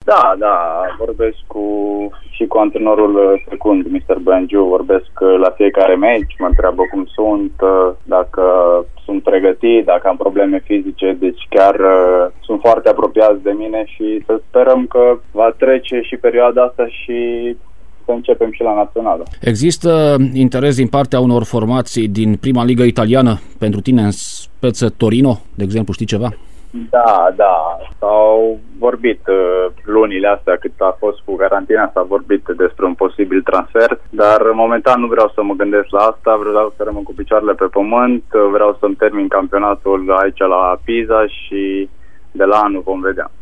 Da, vorbesc și cu antrenorul secund, Mr. Bangiu, vorbesc la fiecare meci, mă întreabă cum sunt, dacă sunt pregătit, dacă am probleme fizice, deci chiar sunt foarte apropiați de mine și să sperăm că va trece și perioada asta și să începem și la națională. Există interes din partea unor formații din prima ligă italiană pentru tine, în speță Torino, de exemplu, știi ceva? Da, s-au vorbit lunile astea, cât a fost cu carantina, s-a vorbit despre un posibil transfer, dar momentan nu vreau să mă gândesc la asta, vreau să rămân cu picioarele pe pământ, vreau să-mi termin campionatul aici la Pisa și de la anul vom vedea.